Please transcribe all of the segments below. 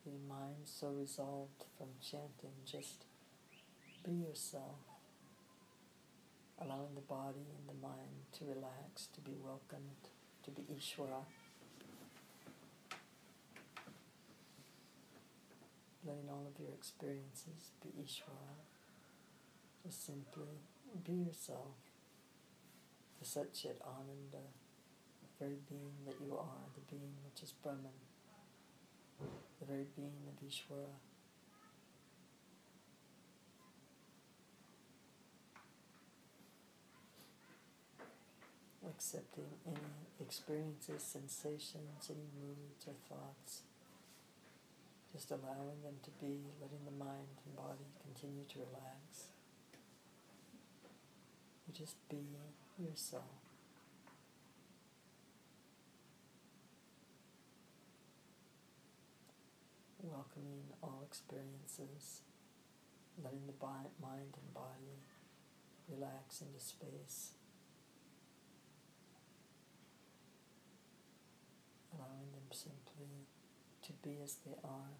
the mind so resolved from chanting, just be yourself, allowing the body and the mind to relax, to be welcomed, to be Ishvara. Letting all of your experiences be Ishvara. Just simply be yourself, the Satchit Ananda, the very being that you are, the being which is Brahman, the very being of Ishvara. Accepting any experiences, sensations, any moods or thoughts. Just allowing them to be, letting the mind and body continue to relax. You just be yourself. Welcoming all experiences, letting the mind and body relax into space. Allowing them simply to be as they are.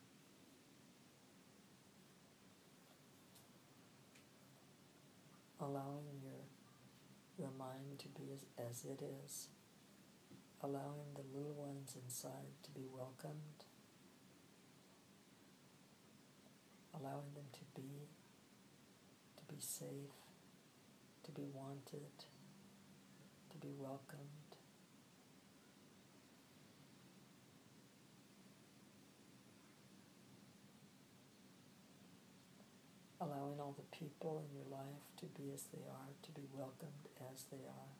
Allowing your mind to be as it is. Allowing the little ones inside to be welcomed. Allowing them to be safe, to be wanted, to be welcomed. Allowing all the people in your life to be as they are, to be welcomed as they are.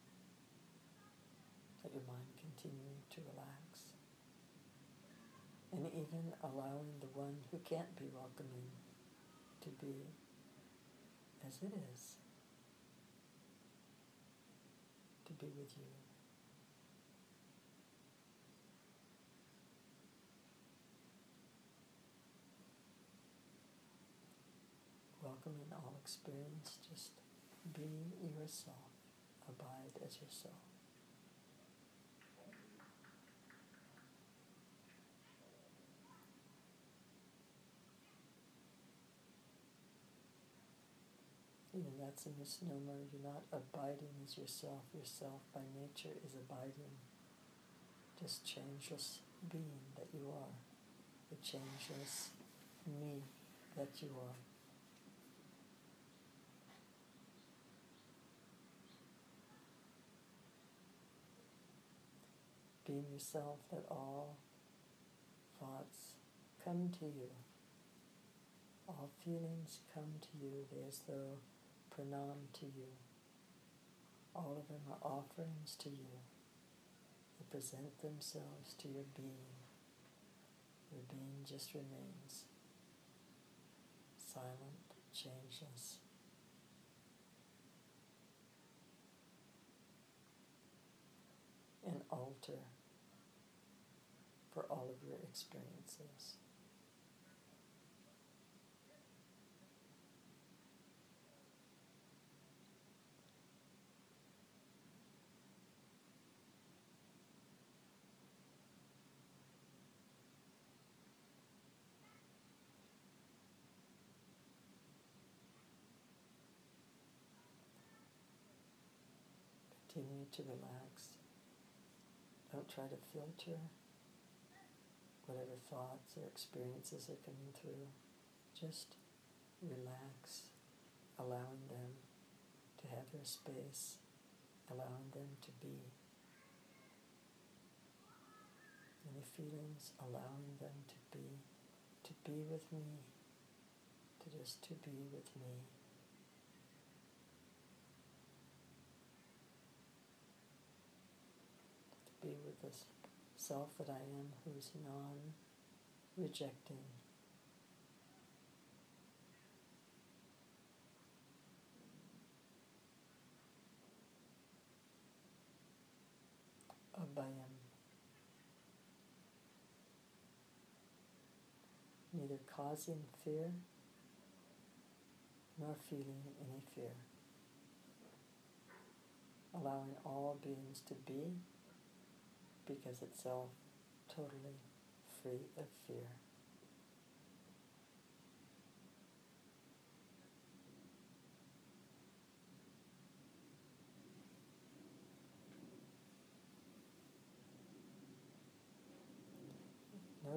Let your mind continue to relax. And even allowing the one who can't be welcoming to be as it is, to be with you. Welcoming all experience, just be yourself, abide as yourself. Even that's a misnomer. You're not abiding as yourself. Yourself by nature is abiding. Just changeless being that you are. The changeless me that you are. Being yourself, that all thoughts come to you. All feelings come to you as though pranam to you. All of them are offerings to you. They present themselves to your being. Your being just remains silent, changeless. An altar for all of your experiences. Continue to relax. Don't try to filter whatever thoughts or experiences are coming through. Just relax, allowing them to have their space, allowing them to be. Any feelings, allowing them to be with me, to be with me. To be with this self that I am, who's non-rejecting. Abhayam. Neither causing fear nor feeling any fear. Allowing all beings to be because itself totally free of fear.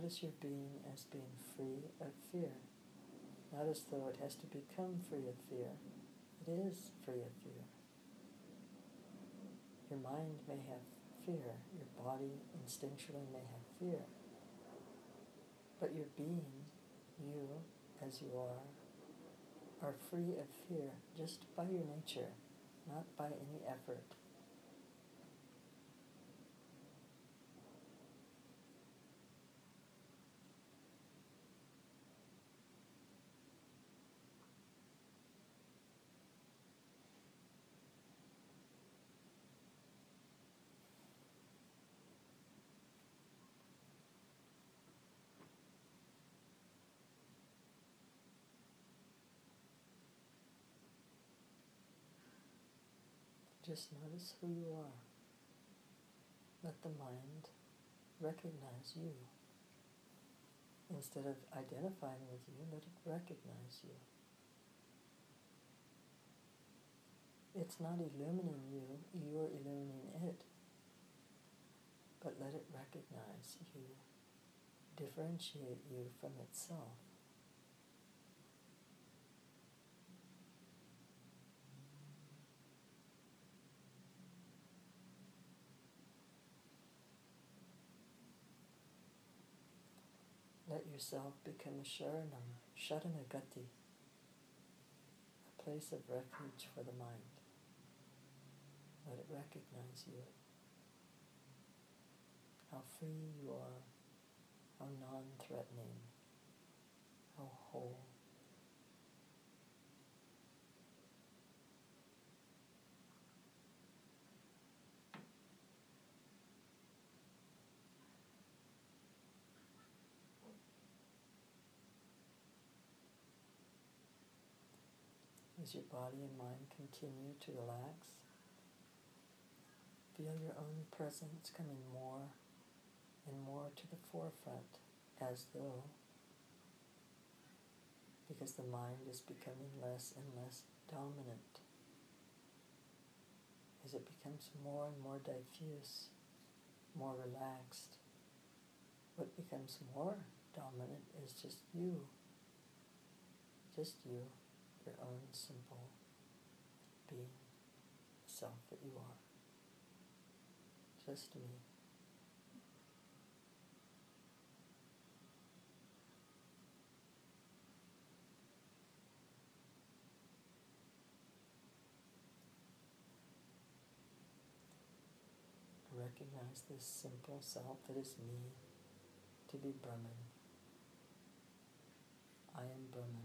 Notice your being as being free of fear, not as though it has to become free of fear. It is free of fear. Your mind may have fear, your body instinctually may have fear, but your being, you as you are free of fear just by your nature, not by any effort. Just notice who you are. Let the mind recognize you. Instead of identifying with you, let it recognize you. It's not illumining you, you're illumining it. But let it recognize you, differentiate you from itself. Let yourself become a sharanam, sharanagati, a place of refuge for the mind. Let it recognize you, how free you are, how non-threatening, how whole. As your body and mind continue to relax, feel your own presence coming more and more to the forefront, as though, because the mind is becoming less and less dominant. As it becomes more and more diffuse, more relaxed, what becomes more dominant is just you, your own simple being, self that you are, just me. Recognize this simple self that is me to be Brahman. I am Brahman.